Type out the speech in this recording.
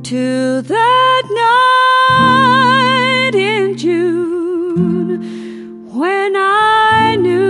to that night in June when I knew